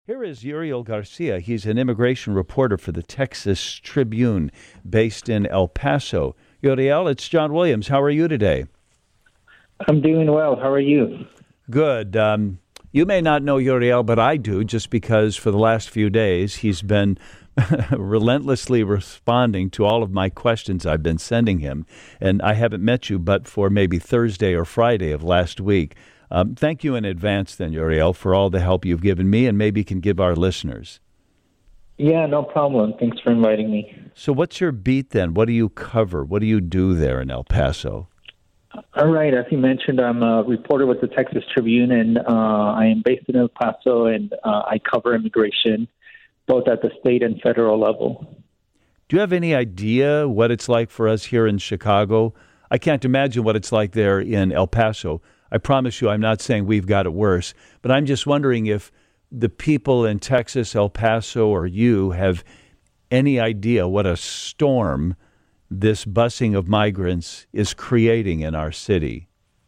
Here is Uriel Garcia. He's an immigration reporter for the Texas Tribune based in El Paso. Uriel, it's John Williams. How are you today? I'm doing well. How are you? Good. You may not know Uriel, but I do, just because for the last few days he's been relentlessly responding to all of my questions I've been sending him. And I haven't met you but for maybe Thursday or Friday of last week. Thank you in advance then, Uriel, for all the help you've given me and maybe can give our listeners. Yeah, no problem. Thanks for inviting me. So what's your beat then? What do you cover? What do you do there in El Paso? All right. As you mentioned, I'm a reporter with the Texas Tribune, and I am based in El Paso, and I cover immigration both at the state and federal level. Do you have any idea what it's like for us here in Chicago? I can't imagine what it's like there in El Paso. I promise you, I'm not saying we've got it worse, but I'm just wondering if the people in Texas, El Paso, or you have any idea what a storm this busing of migrants is creating in our city.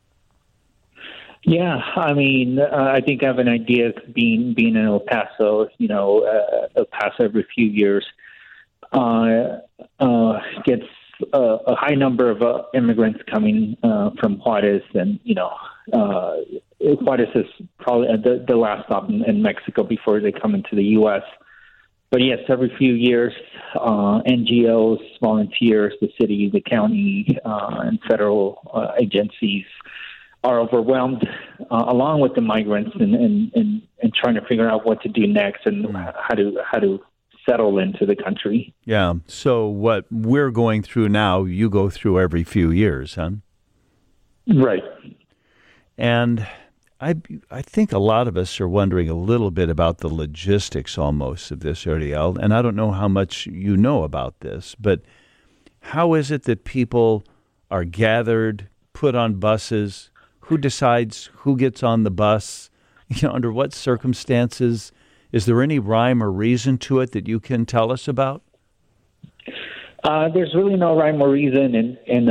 Yeah, I mean, I think I have an idea being in El Paso. El Paso every few years gets a high number of immigrants coming from Juarez, and Juarez is probably the last stop in Mexico before they come into the U.S. But yes, every few years, NGOs, volunteers, the city, the county, and federal agencies are overwhelmed, along with the migrants, and trying to figure out what to do next and how to settle into the country. Yeah. So what we're going through now, you go through every few years, huh? Right. And I think a lot of us are wondering a little bit about the logistics almost of this, Uriel. And I don't know how much you know about this, but how is it that people are gathered, put on buses? Who decides who gets on the bus? Under what circumstances? Is there any rhyme or reason to it that you can tell us about? There's really no rhyme or reason, and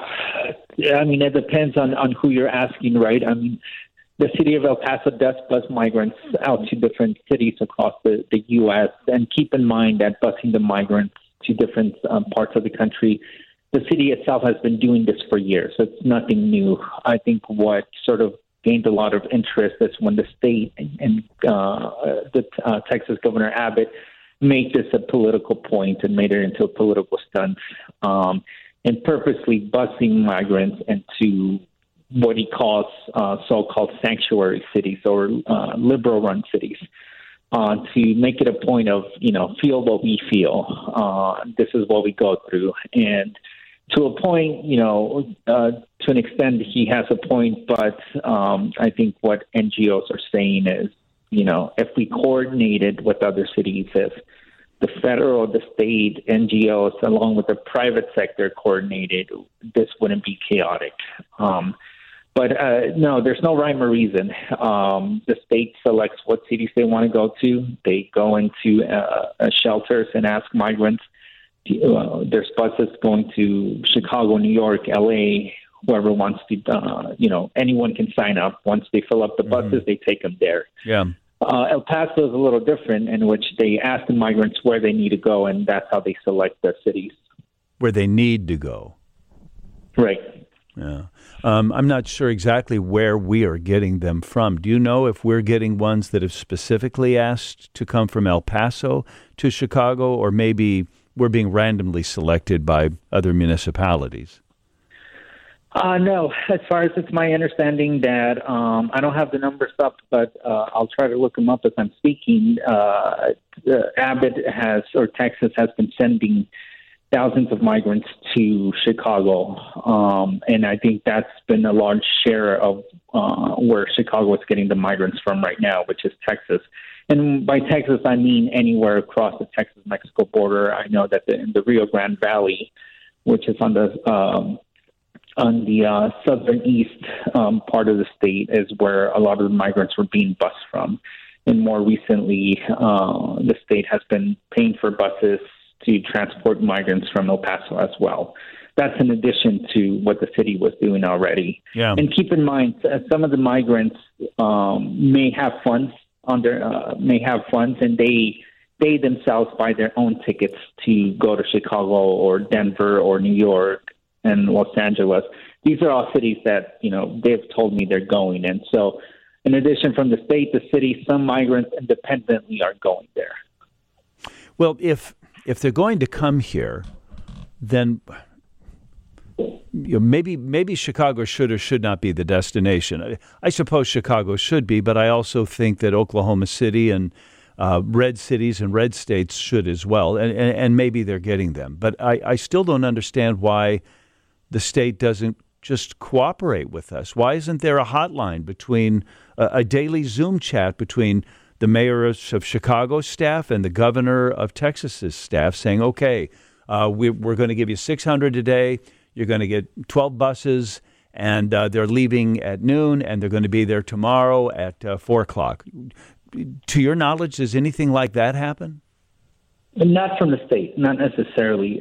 I mean, it depends on who you're asking, right? I mean, the city of El Paso does bus migrants out to different cities across the U.S., and keep in mind that busing the migrants to different parts of the country, the city itself has been doing this for years. So it's nothing new. I think what sort of gained a lot of interest is when the state and Texas Governor Abbott made this a political point and made it into a political stunt, and purposely busing migrants into what he calls so-called sanctuary cities or liberal-run cities, to make it a point of, feel what we feel. This is what we go through. And to a point, to an extent, he has a point, but I think what NGOs are saying is, if we coordinated with other cities, if the federal, the state, NGOs, along with the private sector coordinated, this wouldn't be chaotic. But no, there's no rhyme or reason. The state selects what cities they want to go to. They go into shelters and ask migrants. There's buses going to Chicago, New York, LA, whoever wants to, anyone can sign up. Once they fill up the buses, they take them there. Yeah. El Paso is a little different, in which they ask the migrants where they need to go, and that's how they select their cities. Where they need to go. Right. Yeah. I'm not sure exactly where we are getting them from. Do you know if we're getting ones that have specifically asked to come from El Paso to Chicago, or maybe we're being randomly selected by other municipalities? No, as far as it's my understanding that I don't have the numbers up, but I'll try to look them up as I'm speaking. Abbott or Texas has been sending thousands of migrants to Chicago, and I think that's been a large share of where Chicago is getting the migrants from right now, which is Texas. And by Texas, I mean anywhere across the Texas-Mexico border. I know that in the Rio Grande Valley, which is on the southern east part of the state, is where a lot of the migrants were being bused from. And more recently, the state has been paying for buses to transport migrants from El Paso as well. That's in addition to what the city was doing already. Yeah. And keep in mind, some of the migrants may have funds on their may have funds, and they themselves buy their own tickets to go to Chicago or Denver or New York and Los Angeles. These are all cities that, they've told me they're going. And so in addition, from the state, the city, some migrants independently are going there. Well, if they're going to come here, then maybe Chicago should or should not be the destination. I suppose Chicago should be, but I also think that Oklahoma City and red cities and red states should as well, and maybe they're getting them. But I still don't understand why the state doesn't just cooperate with us. Why isn't there a hotline between a daily Zoom chat between the mayor of Chicago's staff and the governor of Texas's staff saying, okay, we're going to give you 600 a day. You're going to get 12 buses, and they're leaving at noon, and they're going to be there tomorrow at 4 o'clock. To your knowledge, does anything like that happen? Not from the state, not necessarily.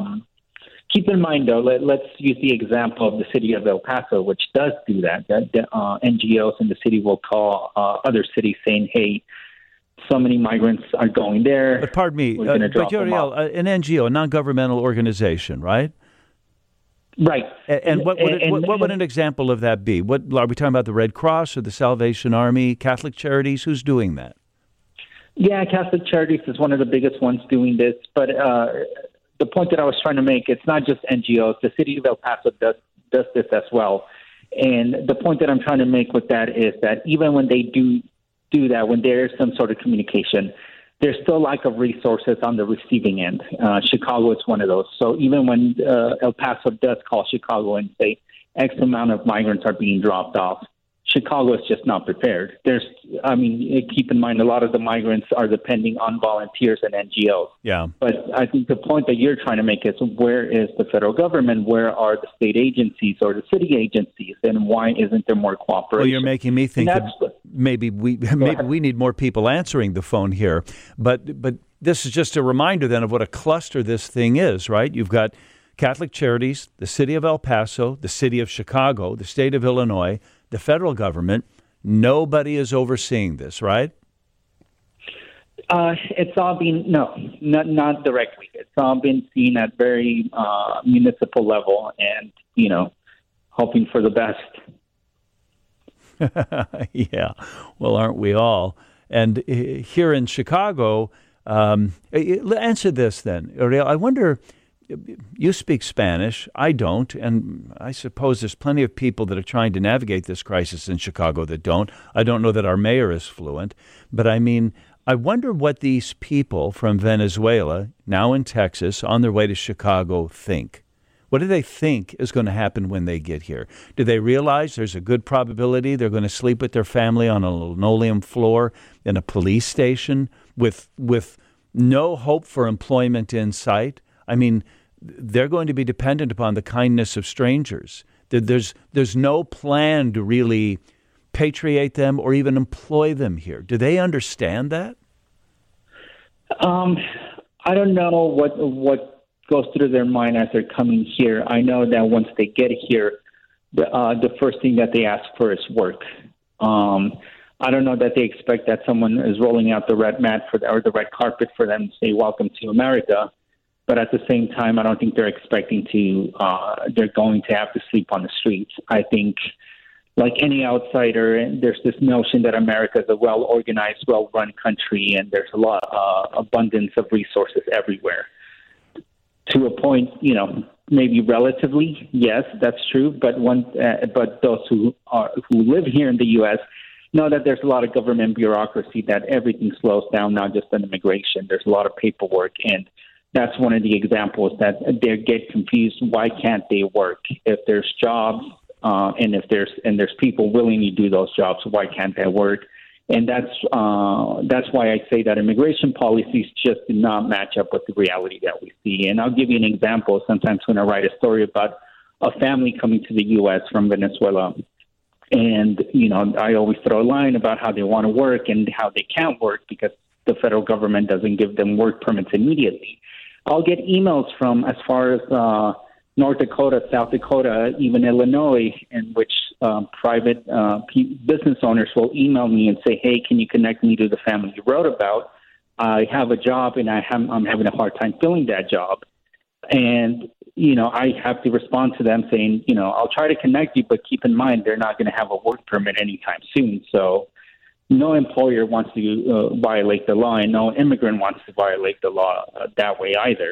Keep in mind, though, let's use the example of the city of El Paso, which does do that. NGOs in the city will call other cities saying, hey, so many migrants are going there. But pardon me, but Uriel, an NGO, a non-governmental organization, right? Right. And what would an example of that be? What are we talking about? The Red Cross or the Salvation Army, Catholic Charities? Who's doing that? Yeah, Catholic Charities is one of the biggest ones doing this. But the point that I was trying to make, it's not just NGOs. The city of El Paso does this as well. And the point that I'm trying to make with that is that even when they do that, when there is some sort of communication, there's still lack of resources on the receiving end. Chicago is one of those. So even when El Paso does call Chicago and say X amount of migrants are being dropped off, Chicago is just not prepared. Keep in mind, a lot of the migrants are depending on volunteers and NGOs. Yeah. But I think the point that you're trying to make is, where is the federal government? Where are the state agencies or the city agencies? And why isn't there more cooperation? Well, you're making me think that maybe we need more people answering the phone here. But this is just a reminder then of what a cluster this thing is, right? You've got Catholic Charities, the city of El Paso, the city of Chicago, the state of Illinois, the federal government. Nobody is overseeing this, right? It's all been, not directly. It's all been seen at very municipal level and, hoping for the best. Yeah. Well, aren't we all? And here in Chicago, answer this then, Uriel. I wonder, you speak Spanish. I don't. And I suppose there's plenty of people that are trying to navigate this crisis in Chicago that don't. I don't know that our mayor is fluent. But I wonder what these people from Venezuela, now in Texas, on their way to Chicago, think. What do they think is going to happen when they get here? Do they realize there's a good probability they're going to sleep with their family on a linoleum floor in a police station with no hope for employment in sight? I mean, they're going to be dependent upon the kindness of strangers. There's no plan to really patriate them or even employ them here. Do they understand that? I don't know what goes through their mind as they're coming here. I know that once they get here, the first thing that they ask for is work. I don't know that they expect that someone is rolling out the red mat or the red carpet for them to say, welcome to America. But at the same time, I don't think they're expecting they're going to have to sleep on the streets. I think, like any outsider, there's this notion that America is a well-organized, well-run country, and there's a lot abundance of resources everywhere. To a point, maybe relatively, yes, that's true. But those who live here in the U.S. know that there's a lot of government bureaucracy, that everything slows down, not just on immigration. There's a lot of paperwork, and that's one of the examples that they get confused. Why can't they work? If there's jobs and if there's people willing to do those jobs, why can't they work? And that's why I say that immigration policies just do not match up with the reality that we see. And I'll give you an example. Sometimes when I write a story about a family coming to the U.S. from Venezuela, and I always throw a line about how they want to work and how they can't work because the federal government doesn't give them work permits immediately. I'll get emails from as far as North Dakota, South Dakota, even Illinois, in which private business owners will email me and say, hey, can you connect me to the family you wrote about? I have a job and I'm having a hard time filling that job. And, I have to respond to them saying, I'll try to connect you, but keep in mind they're not going to have a work permit anytime soon. So no employer wants to violate the law, and no immigrant wants to violate the law that way either.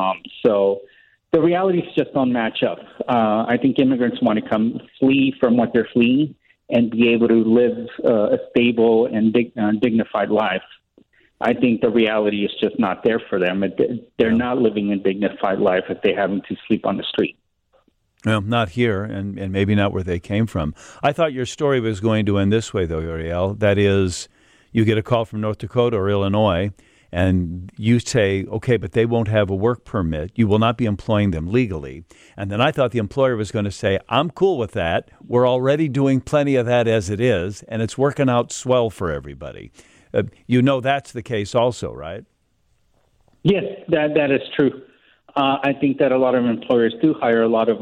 So the realities just don't match up. I think immigrants want to flee from what they're fleeing and be able to live a stable and dignified life. I think the reality is just not there for them. They're not living a dignified life if they're having to sleep on the street. Well, not here, and maybe not where they came from. I thought your story was going to end this way, though, Uriel. That is, you get a call from North Dakota or Illinois, and you say, okay, but they won't have a work permit. You will not be employing them legally. And then I thought the employer was going to say, I'm cool with that. We're already doing plenty of that as it is, and it's working out swell for everybody. That's the case also, right? Yes, that is true. I think that a lot of employers do hire a lot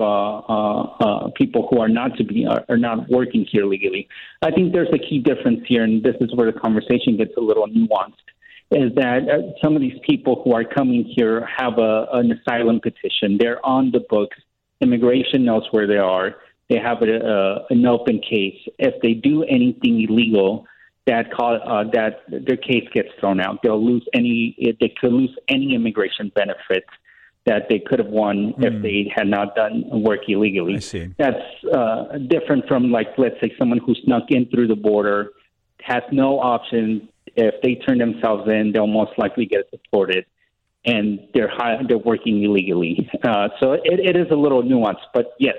of people who are not working here legally. I think there's a key difference here, and this is where the conversation gets a little nuanced, is that some of these people who are coming here have an asylum petition. They're on the books. Immigration knows where they are. They have an open case. If they do anything illegal, that their case gets thrown out. They could lose any immigration benefits that they could have won if they had not done work illegally. I see. That's different from, let's say, someone who snuck in through the border, has no option. If they turn themselves in, they'll most likely get deported, and they're working illegally. So it is a little nuanced, but yes,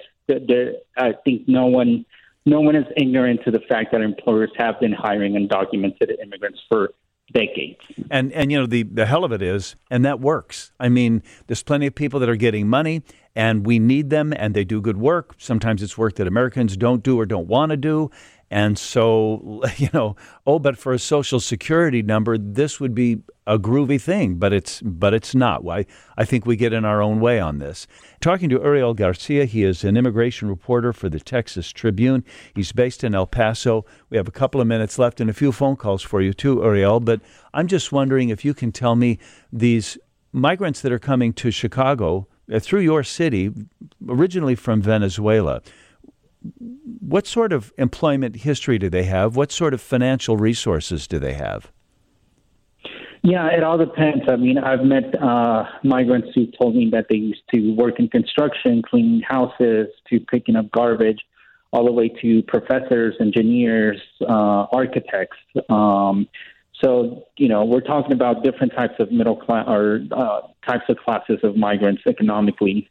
I think no one is ignorant to the fact that employers have been hiring undocumented immigrants for decades. And the hell of it is, and that works. I mean, there's plenty of people that are getting money, and we need them, and they do good work. Sometimes it's work that Americans don't do or don't want to do. And so, but for a Social Security number, this would be a groovy thing, but it's not. I think we get in our own way on this. Talking to Uriel Garcia, he is an immigration reporter for the Texas Tribune. He's based in El Paso. We have a couple of minutes left and a few phone calls for you too, Uriel, but I'm just wondering if you can tell me, these migrants that are coming to Chicago through your city, originally from Venezuela, what sort of employment history do they have? What sort of financial resources do they have? Yeah, it all depends. I mean, I've met migrants who told me that they used to work in construction, cleaning houses, to picking up garbage, all the way to professors, engineers, architects. So, we're talking about different types of middle class or types of classes of migrants, economically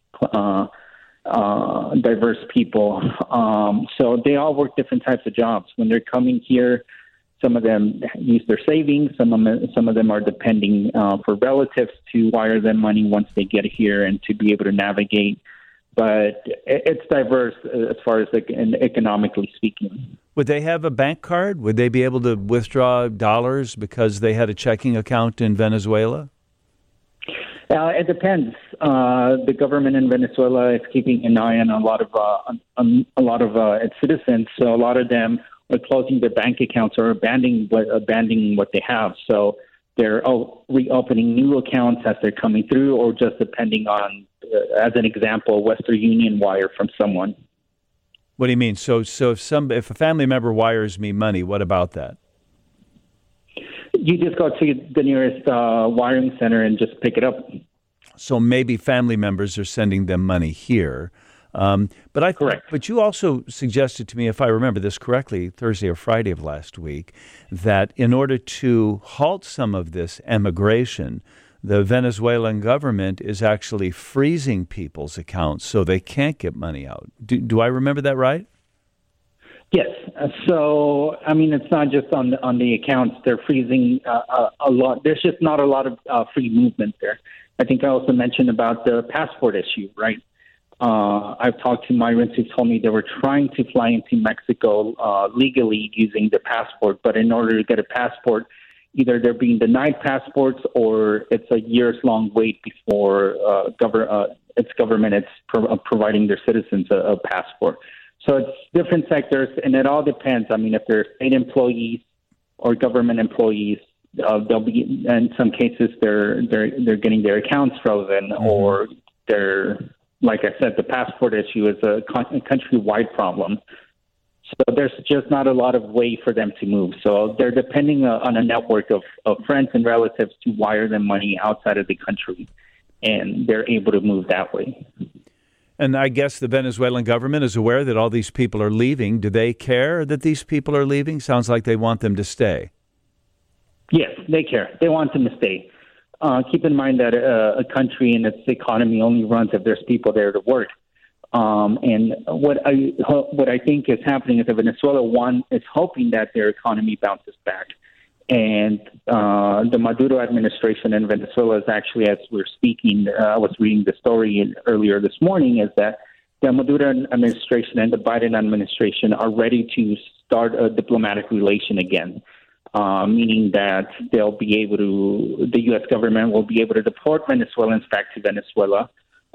diverse people. So they all work different types of jobs. When they're coming here, some of them use their savings. Some of them are depending for relatives to wire them money once they get here and to be able to navigate. But it's diverse as far as economically speaking. Would they have a bank card? Would they be able to withdraw dollars because they had a checking account in Venezuela? It depends. The government in Venezuela is keeping an eye on a lot of its citizens. So a lot of them are closing their bank accounts or abandoning what they have. So they're reopening new accounts as they're coming through, or just depending on, as an example, Western Union wire from someone. What do you mean? So if a family member wires me money, what about that? You just go to the nearest wiring center and just pick it up. So maybe family members are sending them money here. Correct. But you also suggested to me, if I remember this correctly, Thursday or Friday of last week, that in order to halt some of this emigration, the Venezuelan government is actually freezing people's accounts so they can't get money out. Do I remember that right? Yes. So, I mean, it's not just on the accounts. They're freezing a lot. There's just not a lot of free movement there. I think I also mentioned about the passport issue, right? I've talked to migrants who told me they were trying to fly into Mexico legally using the passport, but in order to get a passport, either they're being denied passports or it's a years-long wait before its government it's providing their citizens a passport. So it's different sectors, and it all depends. I mean, if they're state employees or government employees, they'll be in some cases they're getting their accounts frozen, or they're, like I said, the passport issue is a countrywide problem. So there's just not a lot of way for them to move. So they're depending on a network of friends and relatives to wire them money outside of the country, and they're able to move that way. And I guess the Venezuelan government is aware that all these people are leaving. Do they care that these people are leaving? Sounds like they want them to stay. Yes, they care. They want them to stay. Keep in mind that a country and its economy only runs if there's people there to work. And what I think is happening is that Venezuela, one, is hoping that their economy bounces back. And the Maduro administration in Venezuela is actually, as we're speaking, I was reading the story earlier this morning, is that the Maduro administration and the Biden administration are ready to start a diplomatic relation again, meaning that they'll be able to, the U.S. government will be able to deport Venezuelans back to Venezuela.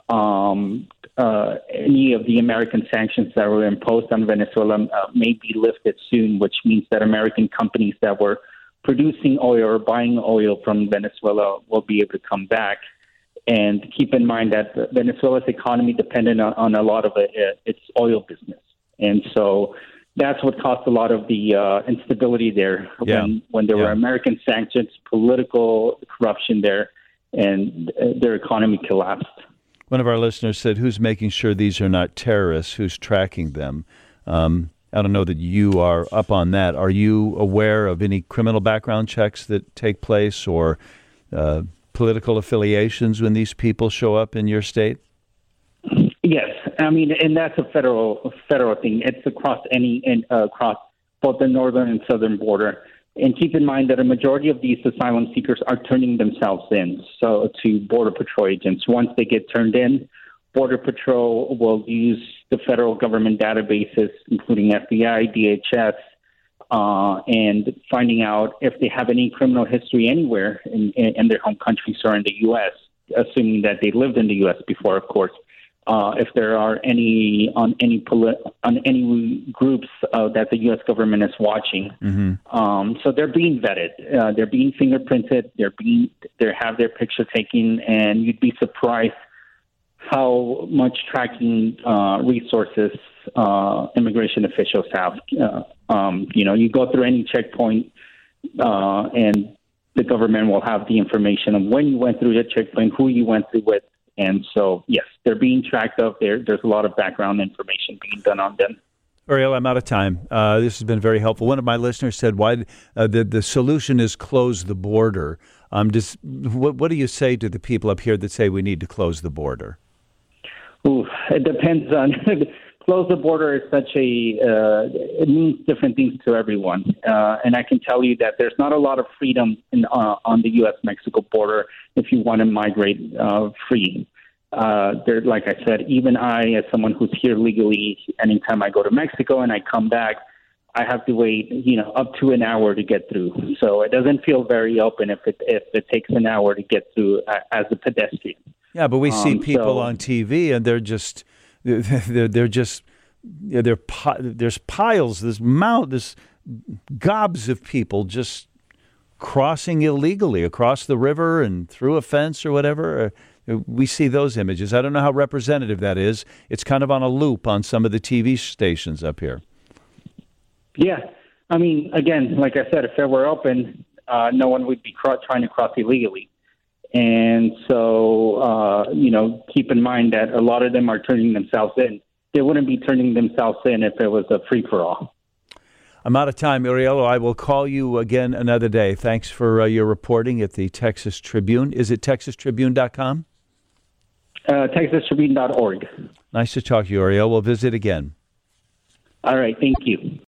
Any of the American sanctions that were imposed on Venezuela may be lifted soon, which means that American companies that were producing oil or buying oil from Venezuela will be able to come back. And keep in mind that Venezuela's economy depended on a lot of its oil business. And so that's what caused a lot of the instability there when there were American sanctions, political corruption there, and their economy collapsed. One of our listeners said, who's making sure these are not terrorists? Who's tracking them? I don't know that you are up on that. Are you aware of any criminal background checks that take place or political affiliations when these people show up in your state? Yes. I mean, and that's a federal thing. It's across across both the northern and southern border. And keep in mind that a majority of these asylum seekers are turning themselves in to Border Patrol agents. Once they get turned in, Border Patrol will use the federal government databases, including FBI, DHS, and finding out if they have any criminal history anywhere in their home countries or in the U.S., assuming that they lived in the U.S. before, of course. If there are any groups that the U.S. government is watching, so they're being vetted, they're being fingerprinted, they have their picture taken, and you'd be surprised how much tracking resources immigration officials have. You go through any checkpoint, and the government will have the information of when you went through the checkpoint, who you went through with. And so, yes, they're being tracked up. There's a lot of background information being done on them. Ariel, I'm out of time. This has been very helpful. One of my listeners said, "Why the solution is close the border." What do you say to the people up here that say we need to close the border? Ooh, it depends on. Close the border is it means different things to everyone. And I can tell you that there's not a lot of freedom on the U.S.-Mexico border if you want to migrate free. Like I said, even I, as someone who's here legally, anytime I go to Mexico and I come back, I have to wait, up to an hour to get through. So it doesn't feel very open if it takes an hour to get through as a pedestrian. Yeah, but we see people on TV, and there's piles, this gobs of people just crossing illegally across the river and through a fence or whatever. We see those images. I don't know how representative that is. It's kind of on a loop on some of the TV stations up here. Yeah. I mean, again, like I said, if it were open, no one would be trying to cross illegally. And so, keep in mind that a lot of them are turning themselves in. They wouldn't be turning themselves in if it was a free-for-all. I'm out of time, Ariel. I will call you again another day. Thanks for your reporting at the Texas Tribune. Is it texastribune.com? TexasTribune.org. Nice to talk to you, Ariel. We'll visit again. All right. Thank you.